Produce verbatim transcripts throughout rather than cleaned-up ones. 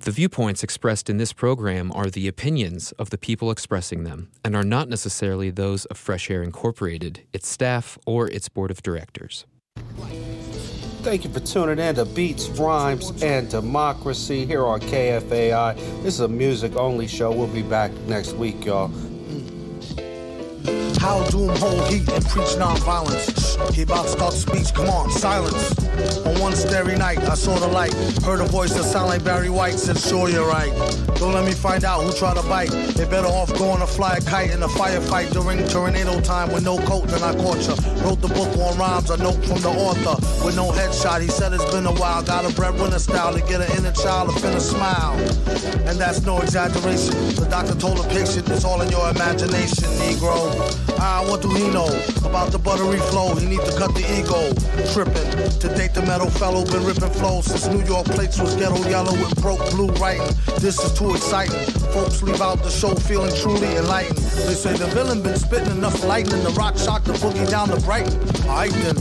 The viewpoints expressed in this program are the opinions of the people expressing them and are not necessarily those of Fresh Air Incorporated, its staff, or its board of directors. Thank you for tuning in to Beats, Rhymes, and Democracy here on K F A I. This is a music-only show. We'll be back next week, y'all. How doom hold heat and preach non-violence. He about to start the speech, come on, silence. On one starry night, I saw the light. Heard a voice that sounded like Barry White. Said, sure, you're right. Don't let me find out who tried to bite. They better off going to fly a kite in a firefight during tornado time with no coat, then I caught ya. Wrote the book on rhymes, a note from the author with no headshot. He said it's been a while. Got a breadwinner style to get an inner child to finna smile. And that's no exaggeration. The doctor told the patient it's all in your imagination, Negro. Ah, what do he know about the buttery flow? He need to cut the ego. Tripping to date the metal fellow, been ripping flows since New York plates was ghetto yellow with broke blue writing. This is too exciting. Folks leave out the show feeling truly enlightened. They say the villain been spitting enough lightning. The rock shocked the boogie down to Brighton. Alright then.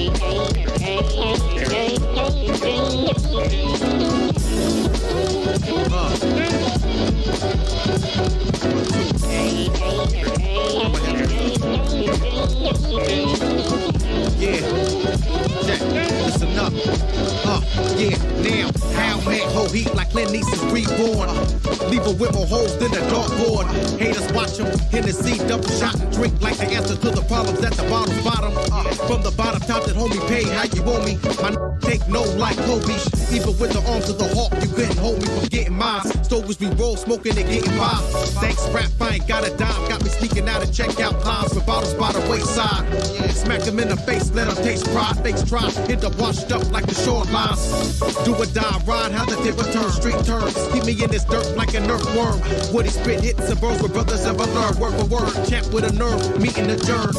Yeah, check, listen up. Uh, yeah, now, how man hold heat like Clint East's reborn. Leave a with more holes than a dartboard. Haters watch him, Hennessy, double shot and drink like the answer to the problems at the bottom's bottom. Uh, from the bottom top that homie paid, how you want me? My n- take no like Kobe. Even with the arms of the hawk, you couldn't hold me from getting mine. Stovers we roll, smoking and getting by. Thanks, rap, I ain't got a dime. Got me sneaking out and check out lines with bottles by the wayside. Smack him in the face, let him taste pride. Fakes try, end up washed up like the shorelines. Do or die, ride how the table turns, street turns. Keep me in this dirt like an earthworm. Woody spit hits and bros with brothers ever learn. Word for word, champ with a nerve, meeting the germ.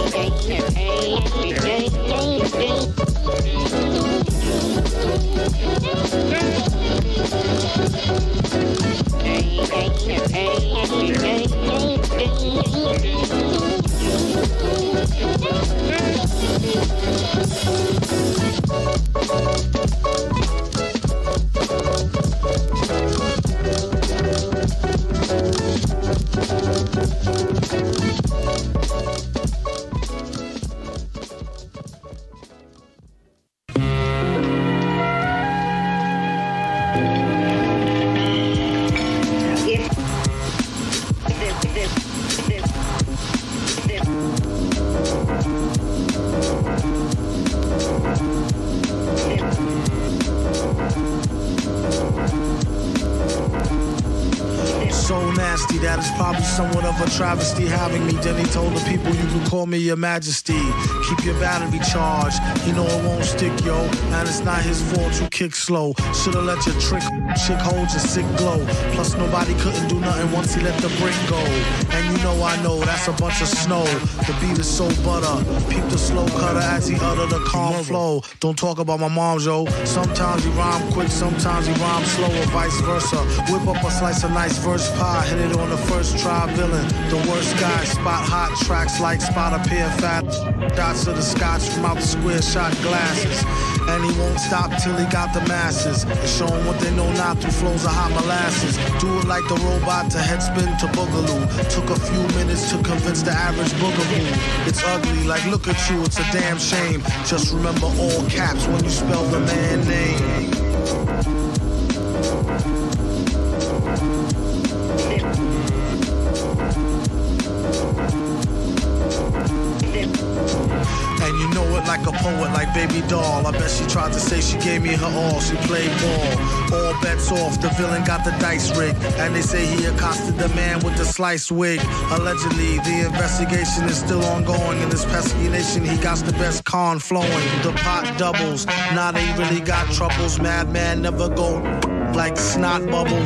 That is probably somewhat of a travesty having me. Then he told the people you can call me your majesty. Keep your battery charged. You know it won't stick, yo. And it's not his fault you kick slow. Should've let your trick chick hold your sick glow. Plus nobody couldn't do nothing once he let the brick go. And you know I know that's a bunch of snow. The beat is so butter. Peep the slow cutter as he utter the calm flow. Don't talk about my mom, yo. Sometimes he rhyme quick, sometimes he rhyme slow, or vice versa. Whip up a slice of nice verse pie. Hit it on the first try, villain. The worst guy. Spot hot tracks like spot a pair of fat dots of the scotch from out the square shot glasses. And he won't stop till he got the masses. And show them what they know not through flows of hot molasses. Do it like the robot to headspin to boogaloo. Took a few minutes to convince the average boogaboo. It's ugly, like look at you, it's a damn shame. Just remember all caps when you spell the man name. And you know it like a poet, like Baby Doll. I bet she tried to say she gave me her all. She played ball. All bets off, the villain got the dice rigged. And they say he accosted the man with the sliced wig. Allegedly, the investigation is still ongoing. In this pesky nation, he got the best con flowing. The pot doubles, now they really got troubles. Madman never go like snot bubbles.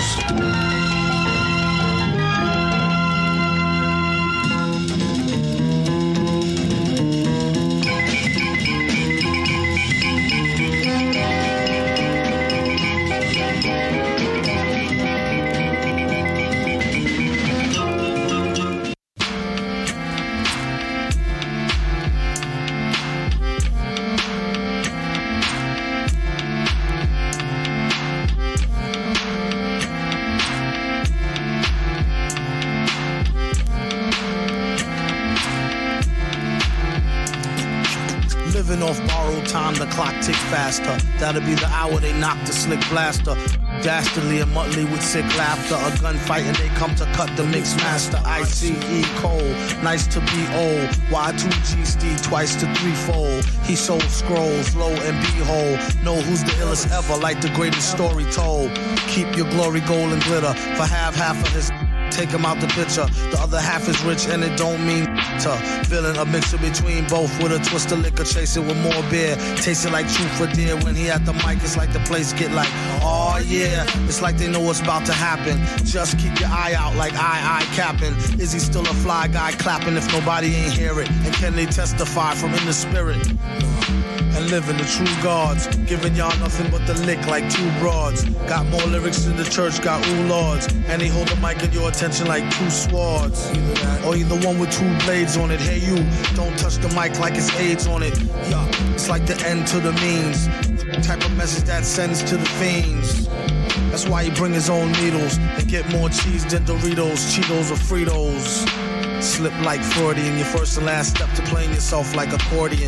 time the clock tick faster. That'll be the hour they knock the slick blaster. Dastardly and Muttley with sick laughter. A gunfight and they come to cut the mix master. I C E Cole, nice to be old. Y two G Steve twice to threefold. He sold scrolls, lo and behold. Know who's the illest ever, like the greatest story told. Keep your glory, gold and glitter. For half, half of his take him out the picture. The other half is rich and it don't mean to. Feeling a mixture between both with a twist of liquor, chasing with more beer. Tasting like truth for dear. When he at the mic, it's like the place get like, oh yeah. It's like they know what's about to happen. Just keep your eye out like I, I capping. Is he still a fly guy clapping if nobody ain't hear it? And can they testify from in the spirit? And living the true gods, giving y'all nothing but the lick like two broads. Got more lyrics than the church got ooh lords, and they hold the mic in your attention like two swords. Or either one with two blades on it. Hey you, don't touch the mic like it's AIDS on it. Yeah, it's like the end to the means. Type of message that sends to the fiends. That's why he bring his own needles and get more cheese than Doritos, Cheetos, or Fritos. Slip like Freudian, your first and last step to playing yourself like accordion.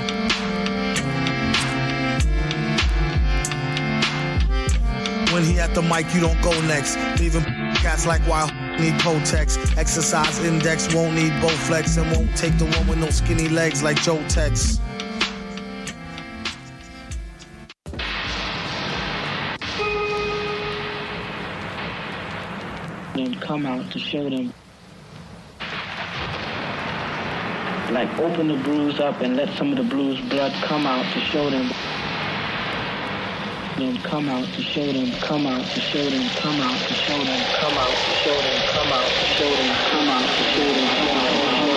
When he at the mic, you don't go next. Leaving cats like wild need Kotex. Exercise index won't need Bowflex and won't take the one with no skinny legs like Joe Tex. Then come out to show them. Like open the bruise up and let some of the blues blood come out to show them. Then come out to show them, come out to show them, come out to show them, come out to show them, come out to show them, come out to show them, come out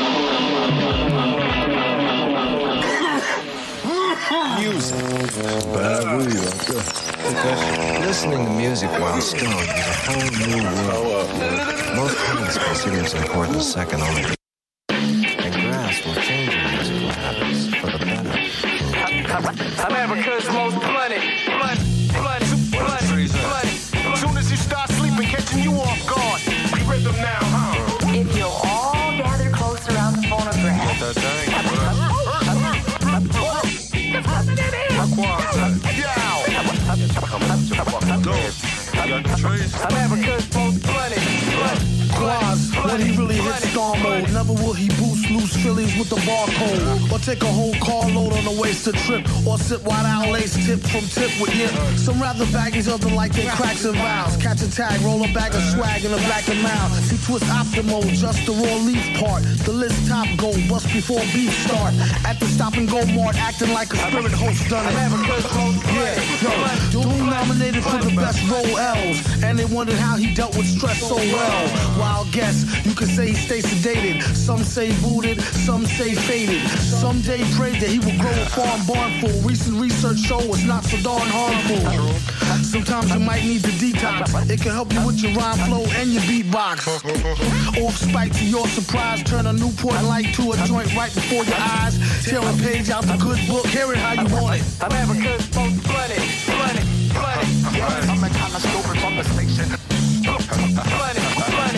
to show them. Music. Bad weed out there. Listening to music while stoned is a whole new world. Most parents consider its importance second only. And grass will change your musical habits for the better. America's most blooded, blood, blood, blood, blood. As soon as you start sleeping, catching you off guard. We rhythm now, huh? If you'll all gather close around the phonograph. That thing. America's most blooded, blood. Quaz, when he really hits star mode, never will he boost loose Phillies with the barcode, or take a whole carload on a wasted trip, or sit wide out lace tip from tip with hip. Some rather baggies, other like their cracks and vows. Catch a tag, roll a bag of swag in a black and mouth. He twist optimal, just the raw leaf part. The list top go, bust before beef start. At the stop and go mart, acting like a spirit host done it. Yeah, yo, Doom nominated for the best role L's, and they wondered how he dealt with stress so well. Wild guess, you could say he stay sedated. Some say booted, some say faded. Some day prayed that he would grow a farm barn full. Recent research show it's not so darn harmful. Sometimes you might need the detox. It can help you with your rhyme flow and your beatbox. Or spike to your surprise, turn a Newport light to a joint right before your eyes. Tear a page out the good book, hear it how you want it. America's most blooded, blooded, blooded. I'm a kind of stupid from the station. Blooded, blooded, blooded.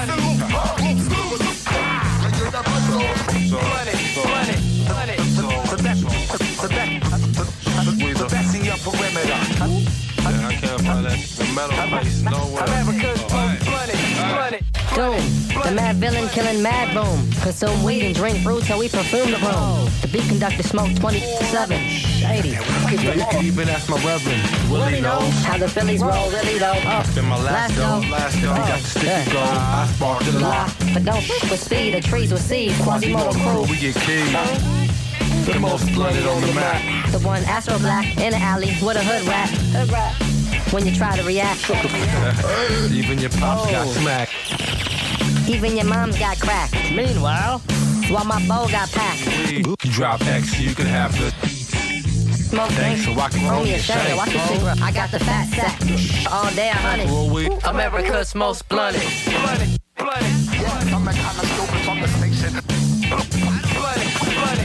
Blooded, blooded, blooded. The best, the best, the best in your perimeter. I can't find that metal face nowhere. America's most blooded, blooded. Doom, the mad villain killing mad boom. Consume weed and drink brew till we perfume the room. The beat conductor smoke twenty-seven. Shady. You can even ask my reverend. Willie knows how the Phillies roll, really though. Oh, Spin my last dough, last dough. He got the sticky gold. I sparked the lot. But don't f with speed, the trees with seed. Quasimodo crew. We get keys. The most blooded on the map. The one Astro Black in the alley with a hood rat. Hood rat. When you try to react. Even your pops Oh. got smacked. Even your mom's got cracked. Meanwhile, while my bow got packed. You drop X, you can have the Smoke thanks so I can roll roll me a your shade. shank. Watch this shit. I got the fat sack. All day a honey. Roll weed. America's most blooded, blooded, blooded. I'm a kind of stupid from the station. Blooded, blooded, blooded.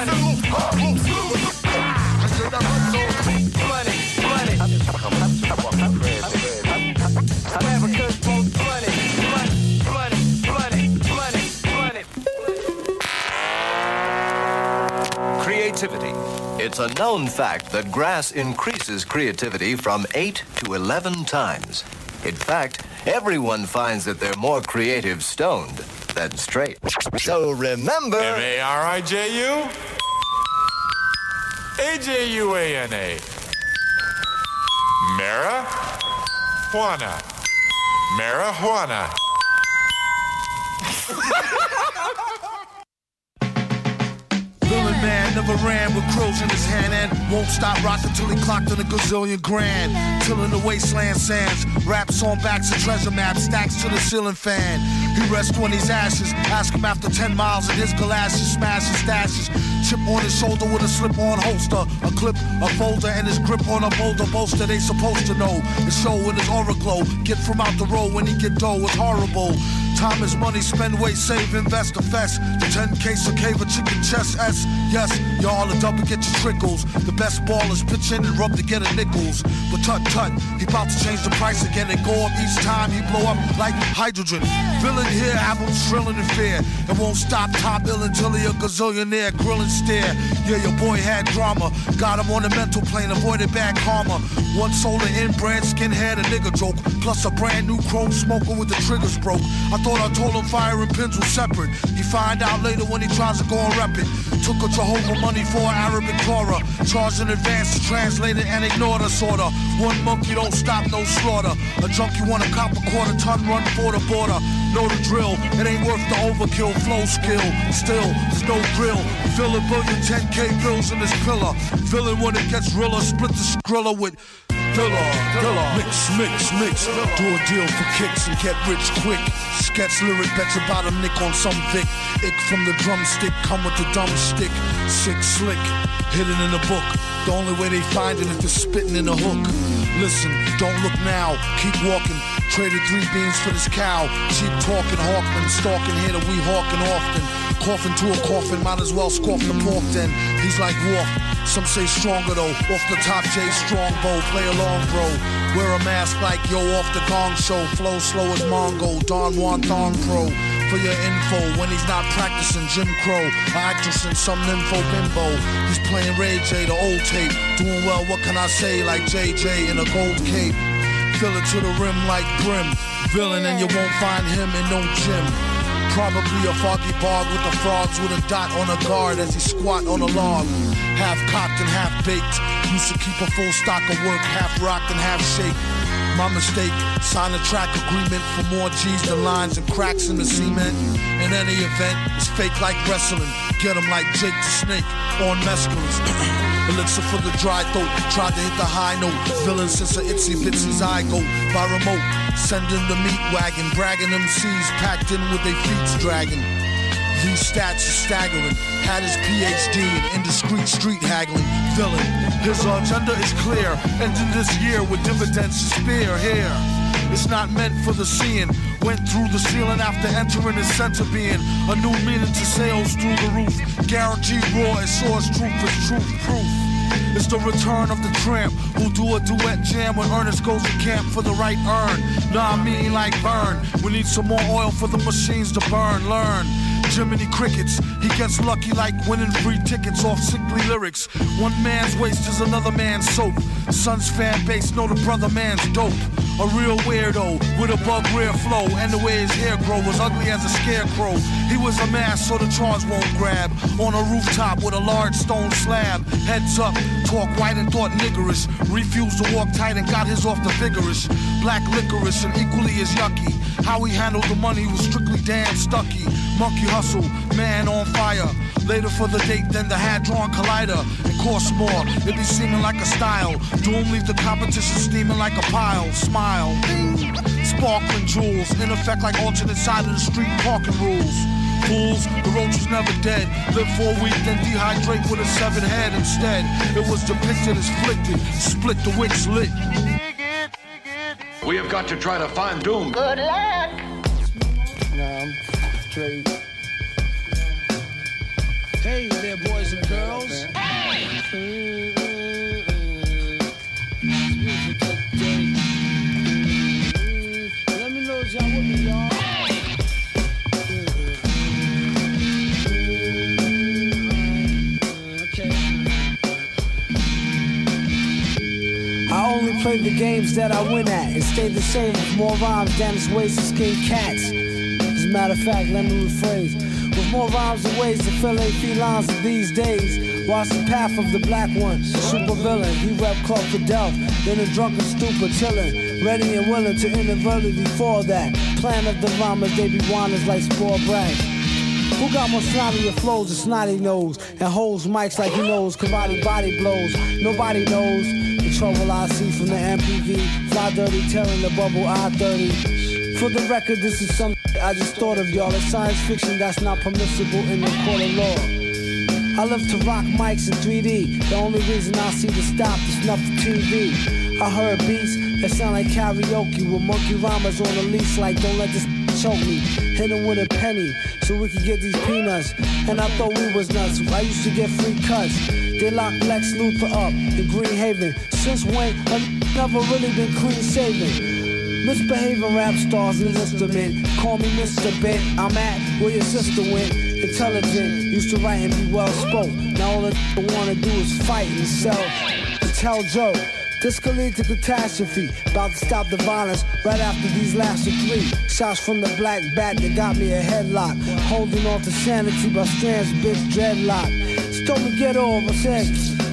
Blooded, blooded. America's most blooded, blooded, blooded, blooded, blooded, blooded. Creativity. It It's a known fact that grass increases creativity from eight to eleven times. In fact, everyone finds that they're more creative stoned than straight. So remember... M A R I J U? A J U A N A. Marijuana. Marijuana. Villain man never ran with crows in his hand and won't stop rocking till he clocked in a gazillion grand. Till in the wasteland sands, raps on backs of treasure maps, stacks to the ceiling fan. He rests when he's ashes, ask him after ten miles in his galoshes, smash his stashes. Chip on his shoulder with a slip-on holster, a clip, a folder, and his grip on a boulder bolster. They supposed to know his show in his aura glow. Get from out the road when he get dough, it's horrible. Time is money, spend, wait, save, invest, a fest. The ten case of cave, a chicken chest, S. Yes, y'all are double, get your trickles. The best ballers pitch in and rub to get a nickels. But tut tut, he about to change the price again and go up each time he blow up like hydrogen. Villain here, have him shrilling in fear. And won't stop top ill until he a gazillionaire, grilling stare. Yeah, your boy had drama, got him on the mental plane, avoided bad karma. One solar inbred, skinhead, a nigga joke. Plus a brand new chrome smoker with the triggers broke. I thought I told him fire and pins were separate. He find out later when he tries to go and rep it. Took a Jehovah money for an Arabic Torah. Charged in advance to translate it and ignored us order. One monkey don't stop, no slaughter. A junkie want a cop a quarter ton run for the border. Know the drill, it ain't worth the overkill. Flow skill, still, there's no drill. Fill a billion ten K bills in this pillar. Villain when it gets realer, split the skrilla with Dilla, Dilla. Mix, mix, mix. Do a deal for kicks and get rich quick. Sketch lyric, bet your bottom nick on some Vic. Ick from the drumstick, come with the dumb stick. Sick, slick, hidden in the book. The only way they find it if it's spitting in a hook. Listen, don't look now, keep walking. Traded three beans for this cow. Cheap talking, Hawkman, stalking here that we hawking often. Coughing to a coffin, might as well scoff the pork then. He's like Wolf, some say stronger though. Off the top, J Strongbow, play along bro. Wear a mask like yo off the Gong Show. Flow slow as Mongo, Don Juan Don Pro. For your info, when he's not practicing Jim Crow, an actress in some nympho bimbo. He's playing Ray J, the old tape. Doing well, what can I say, like J J in a gold cape. Fill it to the rim like brim. Villain and you won't find him in no gym. Probably a foggy bog with the frogs with a dot on a guard as he squat on a log. Half cocked and half baked. Used to keep a full stock of work, half rocked and half shaped. My mistake, sign a track agreement for more G's than lines and cracks in the cement. In any event, it's fake like wrestling. Get him like Jake the Snake on mescalines. Elixir for the dry throat, tried to hit the high note. Villain since a itsy bitsy zygote. By remote, sending the meat wagon. Bragging M Cs packed in with their feet dragging. These stats are staggering. Had his P H D in indiscreet street haggling. Villain, his agenda is clear. Ending this year with dividends to spare here. It's not meant for the seeing. Went through the ceiling after entering his center being. A new meaning to sales through the roof. Guaranteed raw as sure as truth is truth proof. It's the return of the tramp who'll do a duet jam when Ernest goes to camp for the right earn. Nah, I mean like burn. We need some more oil for the machines to burn. Learn. Jiminy Crickets, he gets lucky like winning free tickets off sickly lyrics. One man's waste is another man's soap. Son's fan base know the brother man's dope. A real weirdo with a bug rare flow, and the way his hair grow was ugly as a scarecrow. He was a mask so the charge won't grab. On a rooftop with a large stone slab. Heads up, talk white and thought niggerish. Refused to walk tight and got his off the vigorous. Black licorice and equally as yucky. How he handled the money was strictly damn stucky. Monkey hustle, man on fire. Later for the date than the hand-drawn collider. It costs more, it be seeming like a style. Doom leave the competition steaming like a pile. Smile, ding, sparkling jewels. In effect like alternate side of the street parking rules. Fools, the roach was never dead. Live for a week, then dehydrate with a severed head instead. It was depicted as flicked, split the wicks lit. We have got to try to find Doom. Good luck. Nah, I'm straight. Hey there, boys and girls. Hey. Let me know if y'all with me, y'all. Okay. play the games that I win at and stay the same with more rhymes than its ways to skin cats. As a matter of fact, let me rephrase. With more rhymes and ways to fill eight felines of these days. Watch the path of the black one, super villain. He rep Clark Fidel, in a drunken stupor chillin', ready and willing to inadvertently fall that. Plan of the rhymers, they be whiners like spore brag. Who got more snottier flows and snotty nose and holds mics like he knows karate body blows? Nobody knows the trouble I see from the M P V. Fly dirty, tearing the bubble I thirty. For the record, this is something I just thought of, y'all. It's science fiction that's not permissible in the court of law. I live to rock mics in three D. The only reason I see the stop is snuff the T V. I heard beats that sound like karaoke with monkey rhymers on the leash like don't let this choke me. Hit him with a penny so we could get these peanuts. And I thought we was nuts. I used to get free cuts. They locked Lex Luthor up in Green Haven. Since when I've never really been clean saving. Misbehaving rap stars in this instrument. Call me Mister Bent. I'm at where your sister went. Intelligent, used to write and be well spoke. Now all I wanna do is fight and sell and tell Joe. This could lead to catastrophe. About to stop the violence right after these last three shots from the black bat that got me a headlock. Holding on to sanity by strands, bitch dreadlock. She told me get off. I said,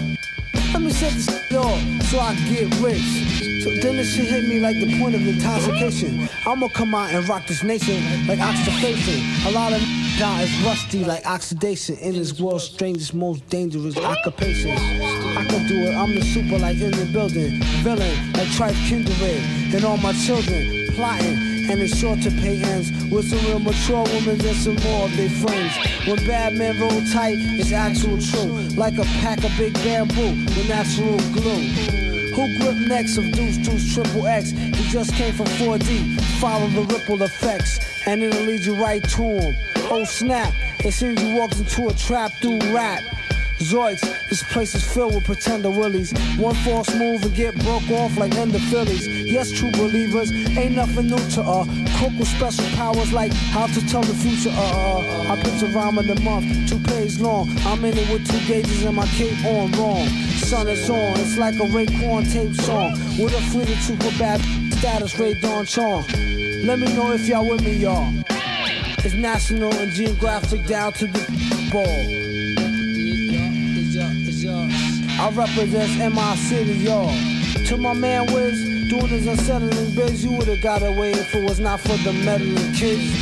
let me set this shit off so I can get rich. So then this shit hit me like the point of intoxication. I'ma come out and rock this nation like oxidation. A lot of down is rusty like oxidation in this world's strangest, most dangerous occupation. I can do it, I'm the super like in the building. Villain like Trife Kindred. And all my children plotting. And it's sure to pay ends with some real mature women and some more of their friends. When bad men roll tight, it's actual true. Like a pack of big bamboo with natural glue. Who grip necks of deuce, deuce, triple X? He just came from four D. Follow the ripple effects, and it'll lead you right to him. Oh snap, it seems you walked into a trap through rap. Zoids, this place is filled with pretender willies. One false move and get broke off like Ender Phillies. Yes, true believers, ain't nothing new to uh Cook with special powers like how to tell the future. Uh, uh I picture rhyme of the month, two pages long. I'm in it with two gauges and my cape on wrong. Sun is on, it's like a Raekwon tape song with a fleet of super bad status, Ray Don Chong. Let me know if y'all with me, y'all. It's national and geographic down to the ball. I represent M I City, y'all. To my man Wiz, doing his unsettling biz, you would've got away if it was not for the meddling kids.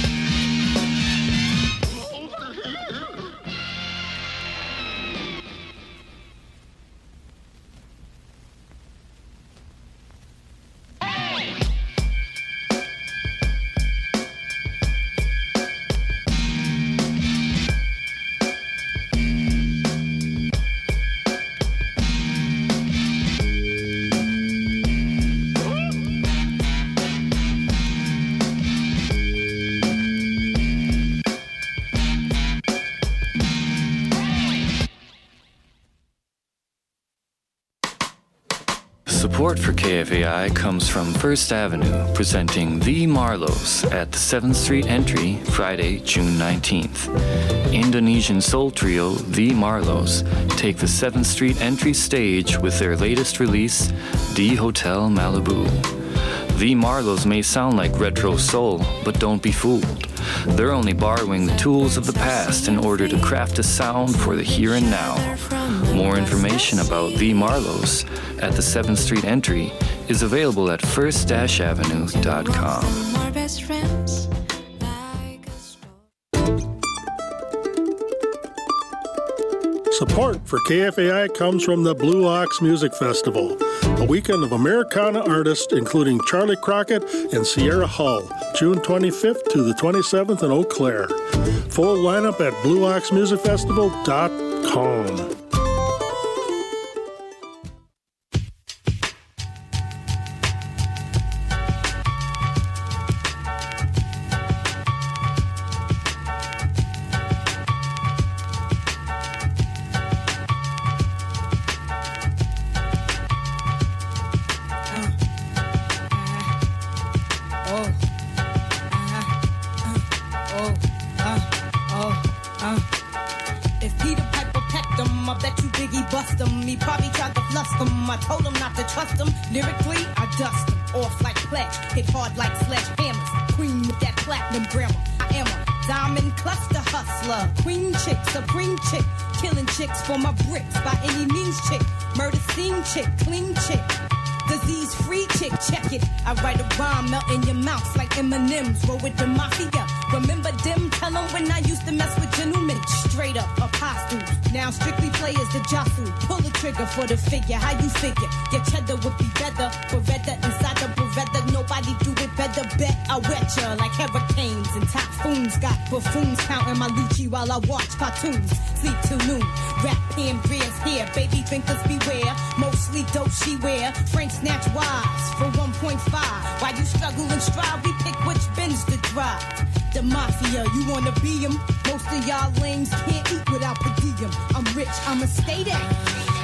Support for K F A I comes from First Avenue, presenting The Marlows at the seventh Street Entry, Friday, June nineteenth. Indonesian soul trio The Marlows take the seventh Street Entry stage with their latest release, The Hotel Malibu. The Marlows may sound like retro soul, but don't be fooled. They're only borrowing the tools of the past in order to craft a sound for the here and now. More information about The Marlows at the seventh Street Entry is available at first avenue dot com. Support for K F A I comes from the Blue Ox Music Festival, a weekend of Americana artists including Charlie Crockett and Sierra Hull, June twenty-fifth to the twenty-seventh in Eau Claire. Full lineup at blue ox music festival dot com. If Peter Piper pecked him, I bet you Biggie bust him. He probably tried to lust them. I told them not to trust them. Lyrically, I dust them off like clay. Hit hard like sledgehammers. Queen with that platinum grammar. I am a diamond cluster hustler. Queen chick, supreme chick. Killing chicks for my bricks by any means chick. Murder scene chick, clean chick. Disease free chick, check it. I write a rhyme, melt in your mouth like M and M's. Roll with the mafia. Remember them? Tell them when I used to mess with gentlemen. Straight up apostles. Now strictly players the jostle. Pull the trigger for the figure. How you figure? Your cheddar would be better. Beretta inside the Beretta. Nobody do it better. Bet I wet ya like hurricanes and typhoons. Got buffoons counting my Lucci while I watch cartoons. Sleep till noon. Rap pen beers here. Baby thinkers beware. Mostly dope she wear. Frank snatch wise for one point five. While you struggle and strive, we pick which bins to drive. The mafia, you wanna be 'em? Most of y'all lames can't eat without per diem. I'm rich, I'ma stay there.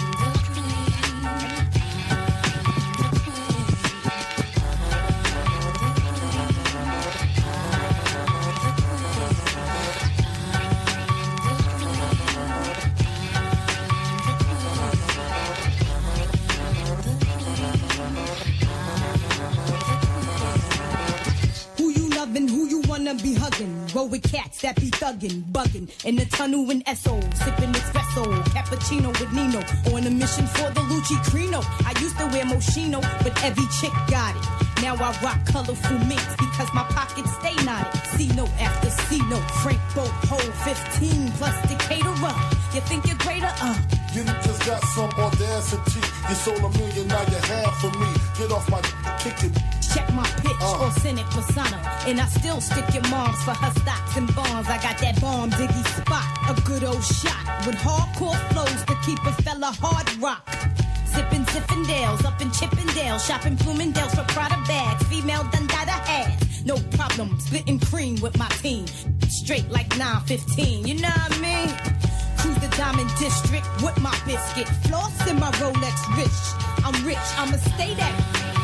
Be hugging, roll with cats that be thugging, bugging in the tunnel in S O, sipping espresso, cappuccino with Nino, on a mission for the Lucci Crino. I used to wear Moschino, but every chick got it. Now I rock colorful minks because my pockets stay knotted. C note after C note, Frank Boat, Hole fifteen plus Decatur. You think you're greater? Uh. You just got some audacity. You sold a million, now you have for me. Get off my kick it. Check my pitch uh. or cynic persona. And I still stick your moms for her stocks and bonds. I got that bomb diggy spot. A good old shot with hardcore flows to keep a fella hard rock. Sippin' Zippendales up in Chippendale. Shopping Bloomingdale's for Prada bags. Female Dundada ass. No problem, splitting cream with my team. Straight like nine fifteen, you know what I mean? Cruise the Diamond District with my biscuit. Floss in my Rolex rich. I'm rich, I'ma stay that.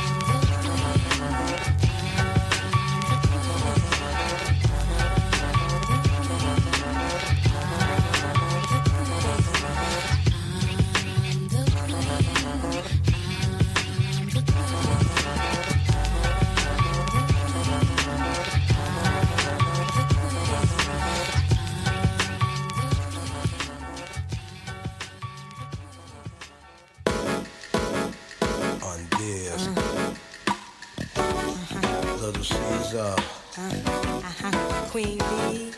Queen Bee.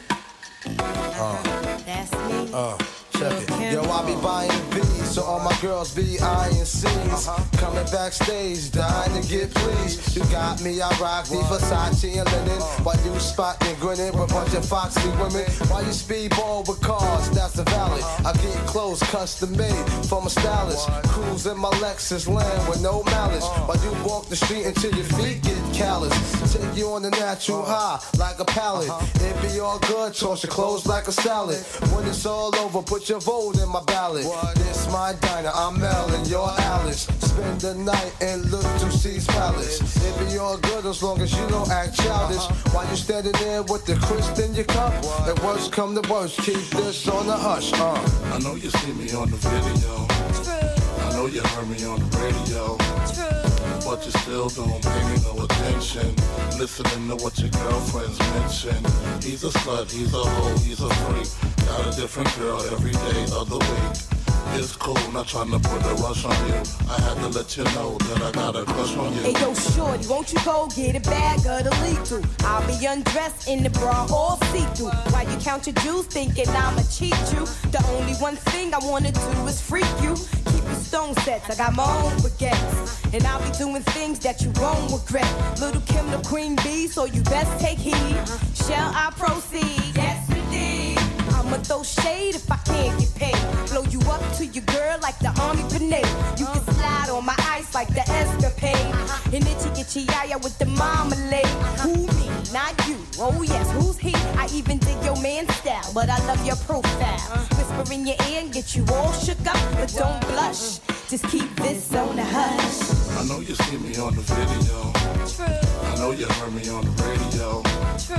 Uh, that's me. Uh, check it. Yo, I be buying B's, so all my girls be eyeing C's. Uh-huh. Coming backstage, dying to get pleased. You got me, I rock the Versace and linen. While you spotting, grinning with a bunch of foxy women. While you speedball with cars, that's the valid. I get clothes custom made from a stylist. Cruise in my Lexus land with no malice. While you walk the street until your feet get callous. Take you on the natural high like a pallet. It be all good, toss your clothes like a salad. When it's all over, put your vote in my ballot. This my diner, I'm Mel and you're Alice. Spend the night in Little C's Palace. It be all good as long as you don't act childish. While you standing there with the crisp in your cup. And worst come to worst, keep this on the hush. Uh. I know you see me on the video. True. I know you heard me on the radio. True. But you still don't pay me no attention. Listening to what your girlfriends mention. He's a slut, he's a hoe, he's a freak. Got a different girl every day of the week. It's cool, not trying to put a rush on you. I had to let you know that I got a crush on you. Hey yo, shorty, won't you go get a bag of the lethal? I'll be undressed in the bra all see-through. While you count your jewels thinking I'ma cheat you. The only one thing I wanna do is freak you. Keep your stone sets, I got my own baguettes. And I'll be doing things that you won't regret. Little Kim the Queen Bee, so you best take heed. Shall I proceed? Yes, indeed. I'ma throw shade if I can't get paid. Blow you up to your girl like the Army Parade. You can slide on my ice like the Escapade. And itchy itchy yaya with the marmalade. Who me? Not you. Oh yes, who's he? I even dig your man's style, but I love your profile. Whisper in your ear and get you all shook up, but don't blush. Just keep this on the hush. I know you see me on the video. True. I know you heard me on the radio. True.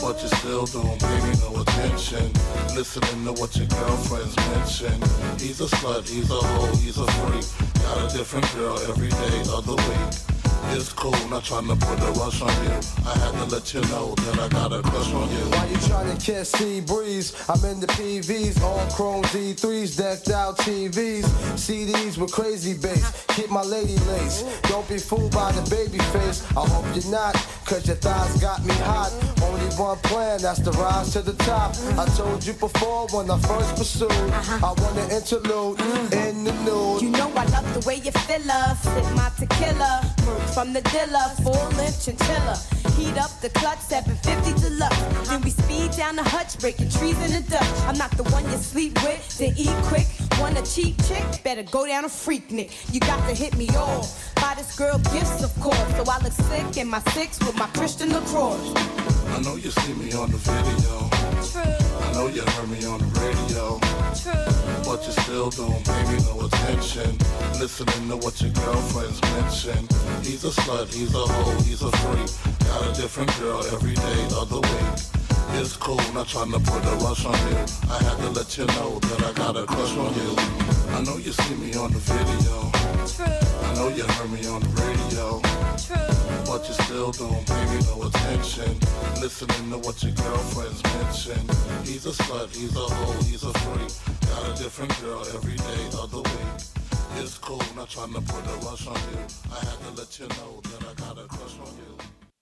but you still don't pay me no attention. Listening to what your girlfriends mention. He's a slut, he's a hoe, he's a freak. Got a different girl every day of the week. It's cool, not trying to put a rush on you. I had to let you know that I got a crush on you. While you trying to catch T-Breeze, I'm in the P Vs, all chrome D threes, decked out T Vs, C Ds with crazy bass. Keep my lady lace. Don't be fooled by the baby face. I hope you're not, cause your thighs got me hot. Only one plan, that's the rise to the top. I told you before when I first pursued, I want an interlude in the nude. You know I love the way you feel us. Sip my tequila, from the dealer, full length chinchilla. Heat up the clutch, seven fifty deluxe. Then we speed down the hutch, breaking trees in the Dutch. I'm not the one you sleep with, then eat quick. Want a cheap chick? Better go down a freak nick. You got to hit me off. Buy this girl gifts, of course. So I look sick in my six with my Christian LaCroix. I know you see me on the video. True. I know you heard me on the radio. True. But you still don't pay me no attention. Listening to what your girlfriends mention. He's a slut, he's a hoe, he's a freak. Got a different girl every day of the week. It's cool, not trying to put a rush on you. I had to let you know that I got a crush on you. I know you see me on the video. True. I know you heard me on the radio. True. But you still don't pay me no attention. Listening to what your girlfriends mention. He's a slut, he's a hoe, he's a freak. Got a different girl every day of the week. It's cool, not trying to put a rush on you. I had to let you know that I got a crush on you.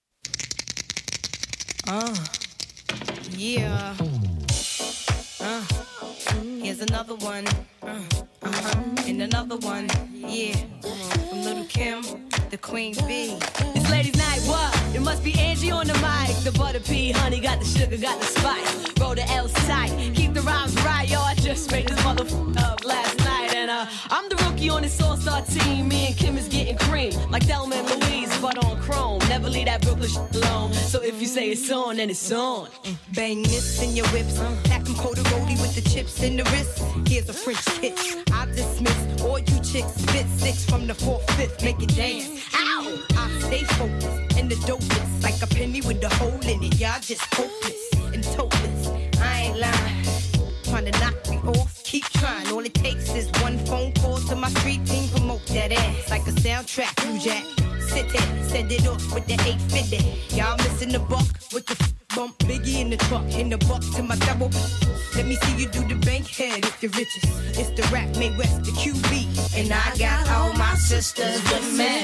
Uh, yeah. Uh, here's another one. Uh, uh-huh. And another one. Yeah. From Little Kim, the Queen Bee. It's ladies' night, what? It must be Angie on the mic. The butter pea, honey, got the sugar, got the spice. Roll the L tight, keep the rhymes right, yo. I just made this motherfucker up last night. And uh, I'm the rookie on this all-star team. Me and Kim is getting cream, like Thelma and Louise, but on chrome. Never leave that Brooklyn shit alone. So if you say it's on, then it's on. Bang this in your whips. Pack them coat roadie with the chips in the wrist. Here's a French kiss. I dismiss all you chicks. Spit six from the fourth, fifth. Make it dance. Ow! I stay focused and the dopest. Like a penny with a hole in it. Y'all just hopeless and topless. I ain't lying. Trying to knock me off. Keep trying. All it takes is one phone call to my street team. Promote that ass like a soundtrack. You jack. Sit there, send it off with the eight fifty. Y'all missing the buck with the f- bump Biggie in the truck. In the buck to my double. Let me see you do the bank head if you're riches. It's the rap made West, the Q B. And I got all my sisters with me.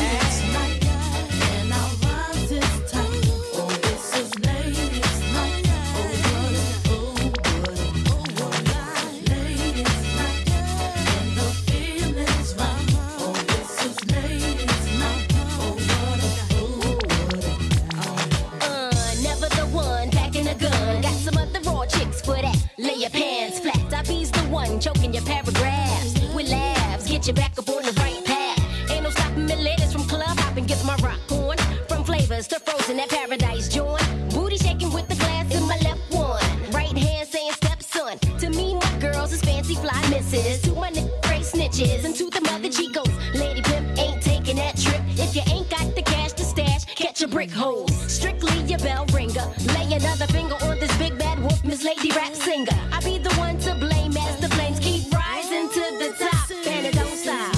And our rhymes is tight. Oh, this is ladies' night. Oh, what, oh, what, oh, what, ladies' night. And the feeling's right. Oh, this is ladies' night. Oh, what, oh, what. Uh, never the one packing a gun. Got some other raw chicks for that. Lay your pants flat. I be's the one choking your paragraphs. With laughs, get you back up on the right path. Ain't no stopping me, ladies from club hopping, gets my rock on. From flavors to frozen, that paradise joint. Booty shaking with the glass in my left one. Right hand saying stepson. To me, my girls is fancy fly misses. To my nigga, great snitches. And to the mother chicos, lady pimp ain't taking that trip. If you ain't got the cash to stash, catch a brick hole. Strictly your bell ringer. Lay another finger on this big bad wolf, Miss Lady Rap Singer. I be the one to blame as the flames keep rising to the top. And it don't stop.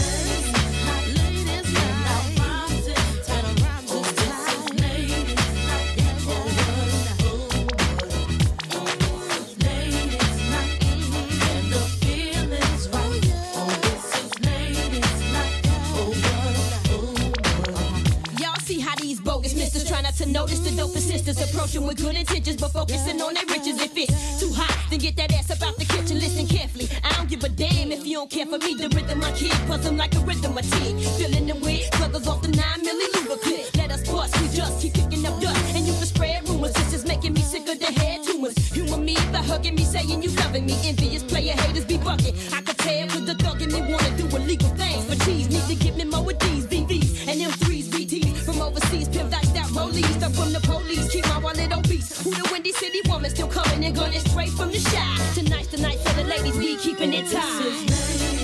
Try not to notice the dopest sisters approaching with good intentions, but focusing on their riches. If it's too hot, then get that ass about the kitchen. Listen carefully. I don't give a damn if you don't care for me. The rhythm I keep, cause I'm like a rhythm I team. Filling the with pluggers off the nine milli luba clip. Let us bust, we just keep kicking up dust. And you can spread rumors. This is making me sick of the head tumors. Humor me by hugging me, saying you loving me. Envious player haters be bugging. I could tell with the thug in me wanna do illegal things. But cheese need to give me more of these B Vs and them threes B Ts from overseas. Pimp like that rollies. Stuff from the police, keep my wallet obese. Who the Windy City woman still coming and gunning straight from the shy. Tonight's the night for the ladies, we keeping it tight.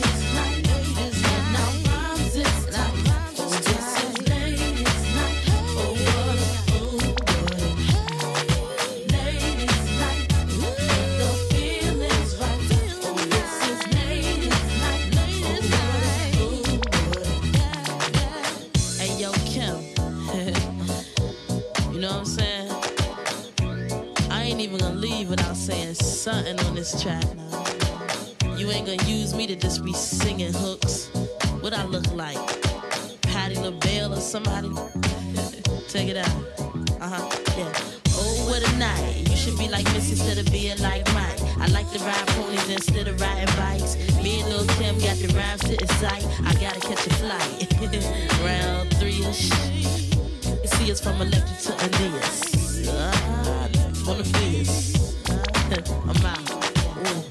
leave without saying something on this track. You ain't gonna use me to just be singing hooks. What I look like? Patti LaBelle or somebody? Check it out. Uh-huh, yeah. Oh, what a night. You should be like Missy instead of being like Mike. I like to ride ponies instead of riding bikes. Me and Lil' Kim got the rhymes to incite. I gotta catch a flight. Round three-ish. You see us from Electric to Aeneas. Ah, on the fierce. I'm out. Ooh.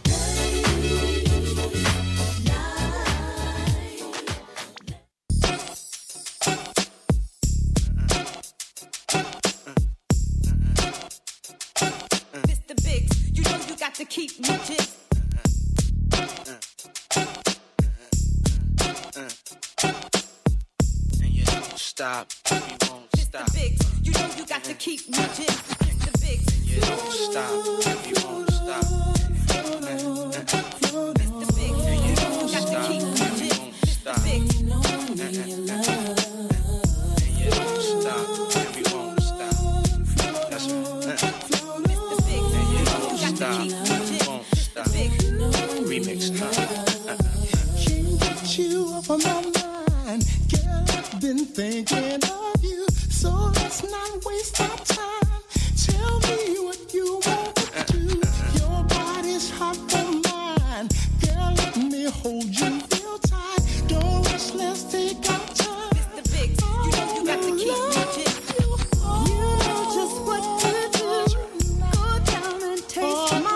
To keep me just and you don't stop, you won't stop. Mister Biggs, you know you got to keep me just Mister Biggs, and you don't stop, you won't stop. Mister Biggs, and you know you got to keep me just Mister Biggs, and you don't stop, and we won't stop. That's right. Mister Biggs, and you know you got to keep me. Remix time. Can't get you off of my mind. Girl, I've been thinking of you. So let's not waste our time. Tell me what you want to do. Your body's hot for mine. Girl, let me hold you real tight. Don't rush, let's take our time. Mister Biggs, you know you got to keep me just. You know just what to do. Go down and taste my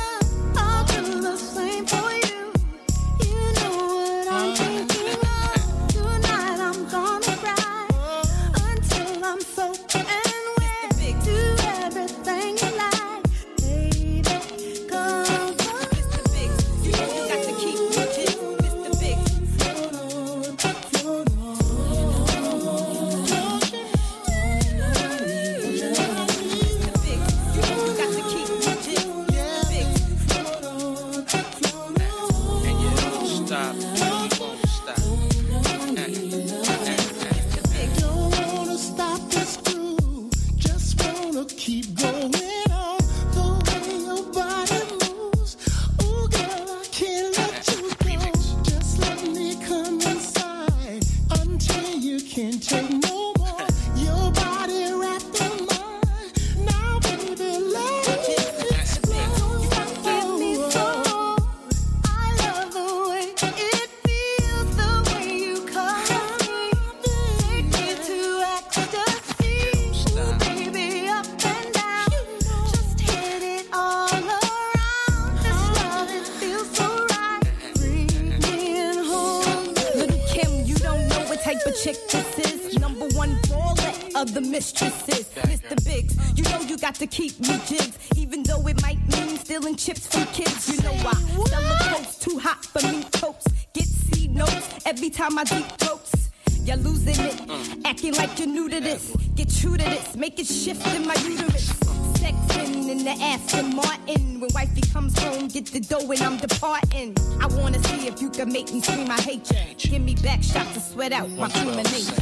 to keep me jigs, even though it might mean stealing chips from kids. You know why? Sell the coats too hot for me coats. Get C notes every time I deep throats. You're losing it, acting like you're new to this. Get true to this, make it shift in my uterus. Sexing in the Aston Martin. When wifey comes home, get the dough and I'm departing. I wanna see if you can make me scream I hate you. Give me back shots to sweat out my human nature.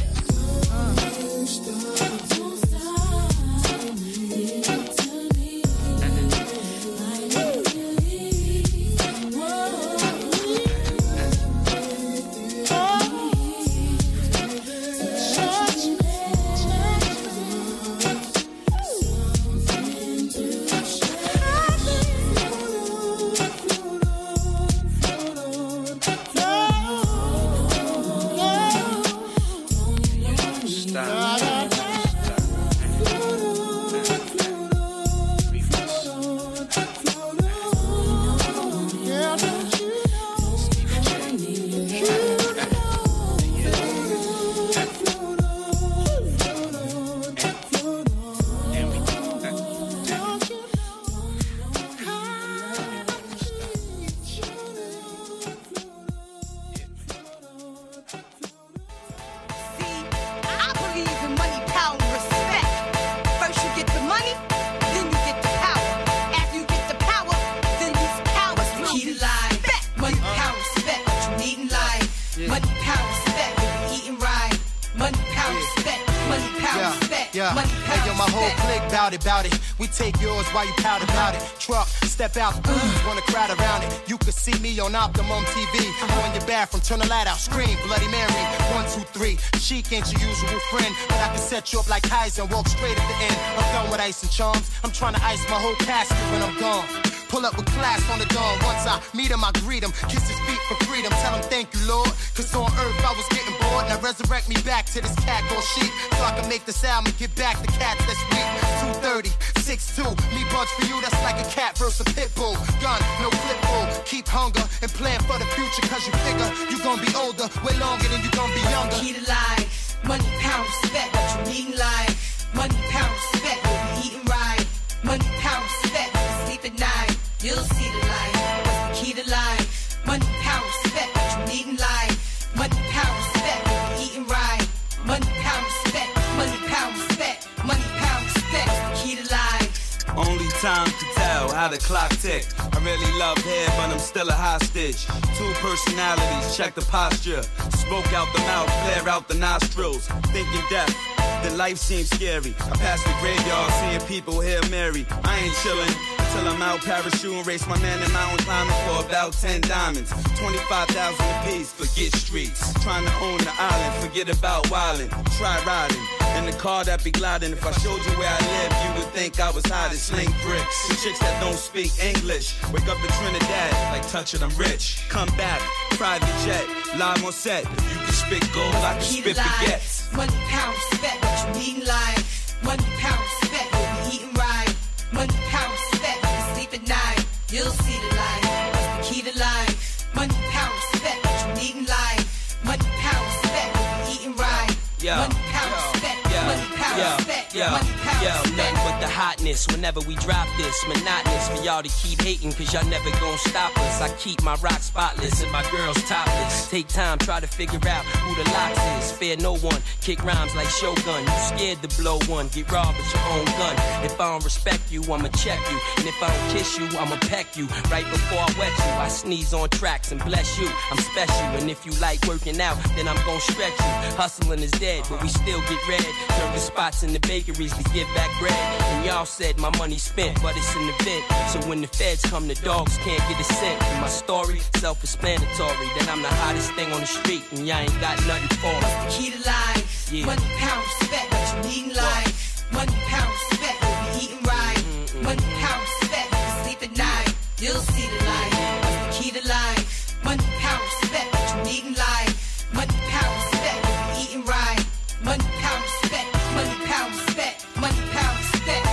Uh. Stop. Yeah, hey yo, my whole clique bout it, bout it. We take yours while you pout about it. Truck, step out, ooh, wanna crowd around it. You could see me on Optimum T V. On your bathroom, turn the light out, scream, Bloody Mary. One, two, three. Chic ain't your usual friend, but I can set you up like Kaiser and walk straight at the end. I'm done with ice and charms. I'm trying to ice my whole casket when I'm gone. Pull up with class on the dawn. Once I meet him, I greet him. Kiss his feet for freedom. Tell him thank you, Lord. Cause on earth I was getting bored. Now resurrect me back to this cat called sheep. So I can make this album and get back the cats that's weak. two thirty, six two. Me buds for you, that's like a cat versus a pit bull. Gun, no clip bull. Keep hunger and plan for the future. Cause you figure you gonna be older way longer than you gonna be younger. Key to life. Money, pound, respect. What you need in life. Money, pound, respect. What we eating right. Money, pound, respect. Sleep at night. You'll see the light. What's the key to life? Money, power, respect. What you need in life. Money, power, respect. What we eating right. Money, power, respect. Money, power, respect. Money, power, respect. What's the key to life? Only time to tell how the clock tick. I really love hair, but I'm still a hostage. Two personalities, check the posture. Smoke out the mouth, flare out the nostrils. Thinking death, then life seems scary. I pass the graveyard, seeing people here marry. I ain't chillin' till I'm out parachuting, race my man in mountain climbing for about ten diamonds. twenty-five thousand apiece, forget streets. Trying to own the island, forget about wildin'. Try riding in the car that be gliding. If I showed you where I live, you would think I was hiding. Sling bricks, the chicks that don't speak English. Wake up in Trinidad, like touching I'm rich. Come back, private jet, live on set. If you can spit gold, I can spit baguettes. Money, power, respect. What you need in life. Money, power, respect. What we eating right. Money, power, respect. Sleep at night, you'll see the light. What's the key to life? Money, power, respect. What you need in life. Money, power, respect. What we eating right. Yo, money, power, yo, respect. yo, money, power, yo, respect. yo, money, power, yo, respect. nothing but the hotness whenever we drop this. Monotonous for y'all to keep hating, cause y'all never gon' stop us. I keep my rock spotless and my girls topless. Take time, try to figure out who the locks is. Fear no one, kick rhymes like Shogun. You scared to blow one, get robbed with your own gun. If I don't respect you, I'ma check you. And if I don't kiss you, I'ma peck you. Right before I wet you, I sneeze on tracks and bless you. I'm special, and if you like working out, then I'm gon' stretch you. Hustling is dead, but we still get red. Serving spots in the bakeries to give back bread. And y'all said my money spent, but it's an event. So when the feds come, the dogs can't get a cent. And my story, self-explanatory, that I'm the hottest thing on the street, and y'all ain't got nothing for me. What's the key to life? Yeah. Money, power, respect. What you need in life. Money, power, respect. What we eating right. Mm-mm. Money, power, respect. Sleep at night, you'll see the light. What's the key to life? Money, power, respect. What you need in life. Money, power, respect. What we eating right. Money, power, respect. Money, power, respect. Money, power, respect.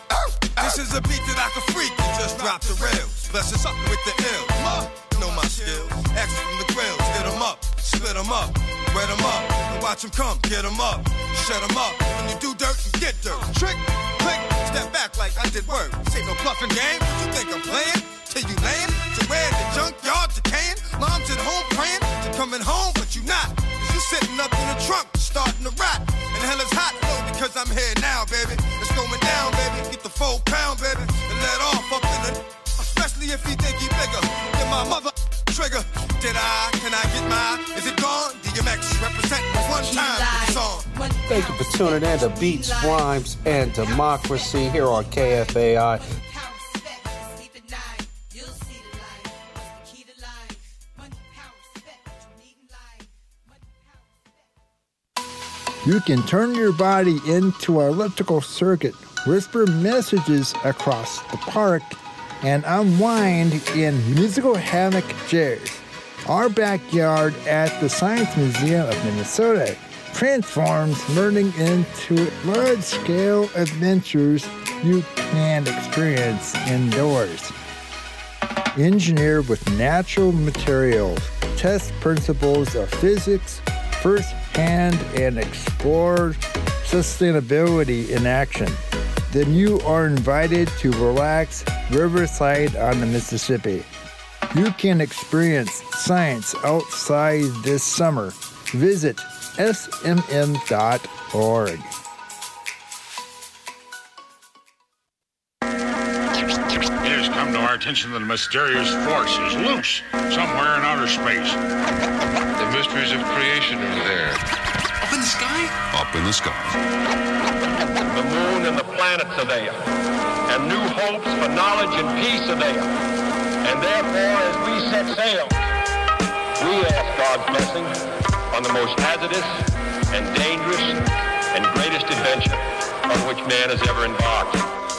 This is a beat that I can freak and just drop the rails. Bless us up with the ill. Ma, know my skills. Action from the grills. Hit 'em up, split 'em up, wet 'em up, and watch 'em come. Get 'em up, shut 'em up. When you do dirt, you get dirt. Trick, click, step back like I did work. Say no bluffing game. What you think I'm playing? Till you lame? To where the junkyard decaying? Mom's at home praying to coming home, but you not. Cause you sitting up in the trunk, starting to rot. And hell is hot, no, because I'm here now, baby. It's going down, baby. Get the full pound, baby, and let off up in the. Especially if he think he bigger than my mother trigger. Did I? Can I get mine? Is it gone? D M X representing one time for the song. Thank you for tuning in to Beats, Rhymes, and Democracy here on K F A I. You can turn your body into an elliptical circuit, whisper messages across the park, and unwind in musical hammock chairs. Our backyard at the Science Museum of Minnesota transforms learning into large-scale adventures you can experience indoors. Engineer with natural materials, test principles of physics firsthand, and explore sustainability in action. Then you are invited to relax riverside on the Mississippi. You can experience science outside this summer. Visit S M M dot org. It has come to our attention that a mysterious force is loose somewhere in outer space. The mysteries of creation are there. Up in the sky? Up in the sky. The moon and the planets are there, and new hopes for knowledge and peace are there. And therefore, as we set sail, we ask God's blessing on the most hazardous and dangerous and greatest adventure on which man has ever embarked.